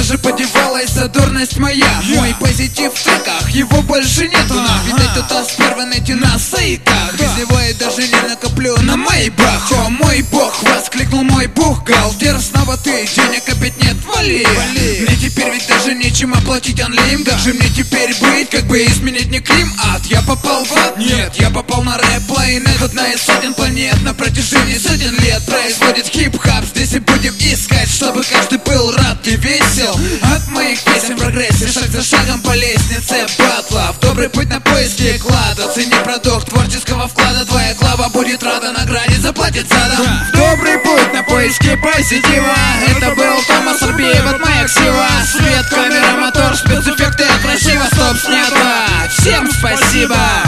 же подевалась задорность моя? Мой позитив в треках, его больше нету. Видать, кто-то сперва найти на сайтах. Без него я даже не накоплю на майбах. О мой бог, воскликнул мой бухгалтер. Снова ты, денег опять нет, вали. Мне теперь ведь даже нечем оплатить анлим. Как же мне теперь быть, как бы изменить никнейм? Ад, я попал в ад? Нет, я попал на рэп-плейнет. Одна из сотен планет на протяжении сотен лет производит хип-хап. Здесь и будем искать, чтобы каждый был рад и весел от моих песен в прогрессе, шаг за шагом по лестнице батлов. Добрый путь на поиски клада. Цени продукт творческого вклада. Твоя глава будет рада награде, заплатит задом. Добрый путь на поиски позитива. Это был Томас Арбиев от моя ксива. Свет, камера, мотор, спецэффекты, красиво, стоп, снято. Всем спасибо.